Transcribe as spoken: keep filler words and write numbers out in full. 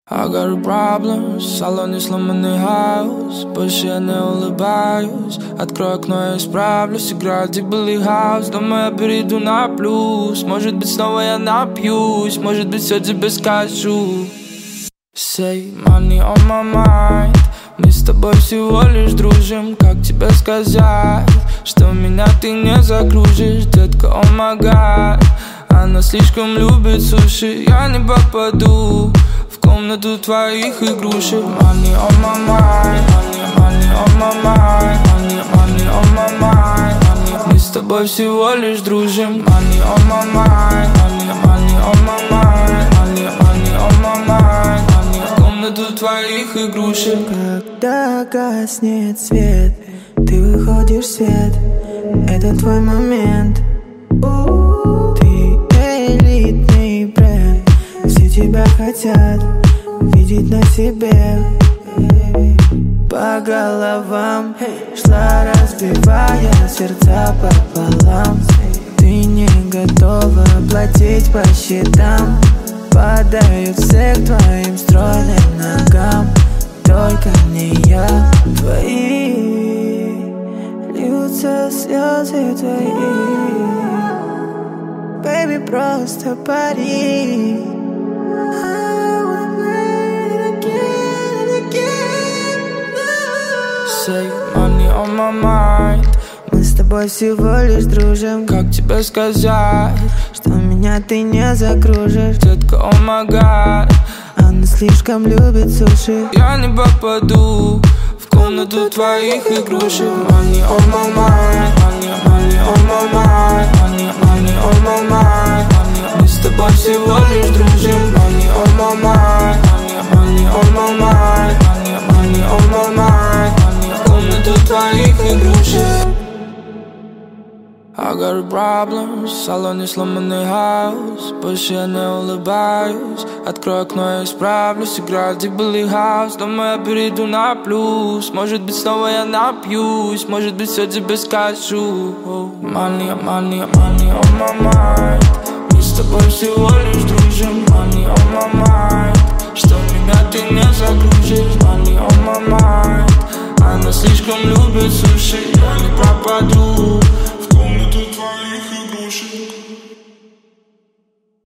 I got a problem, в салоне сломанный хаус. Больше я не улыбаюсь. Открой окно, я исправлюсь. Играет дебилый хаус. Думаю, я перейду на плюс. Может быть, снова я напьюсь. Может быть, все тебе скажу. Say money on my mind. Мы с тобой всего лишь дружим. Как тебе сказать, что меня ты не закружишь? Детка, oh my god. Она слишком любит суши. Я не попаду в комнату твоих игрушек. Money on my mind. Money, money on my mind. Money, money on my mind. Money. Мы с тобой всего лишь дружим. Money on my mind. Money, money on my mind. Money, money on my mind. Money. В комнату твоих игрушек. Когда гаснет свет, ты выходишь в свет. Это твой момент. Ты элитный бренд. Все тебя хотят видеть на себе. По головам шла, разбивая сердца пополам. Ты не готова платить по счетам. Падают все к твоим стройным ногам. Только не я. Твои льются слезы твои. Baby, просто пари. Say money on my mind. Мы с тобой всего лишь дружим. Как тебе сказать, что меня ты не закружишь? Детка, oh my god. Она слишком любит суши. Я не попаду в комнату твоих игрушек. Money on my mind. Money, money on my mind. Money, money on my mind. Money. Мы с тобой всего лишь дружим. Money on my mind. Money, money on my mind. Money, money on my mind. Money. В комнату твоих игрушек. I got a problem, в салоне сломанный хаус. Больше я не улыбаюсь. Открой окно, я исправлюсь. Играет дебилый хаус. Думаю, я перейду на плюс. Может быть, снова я напьюсь. Может быть, все тебе скажу. Money, money, money on my mind. Мы с тобой всего лишь дружим. Money on my mind. Что меня ты не загрузишь. Money on my mind. Она слишком любит суши. Я не пропаду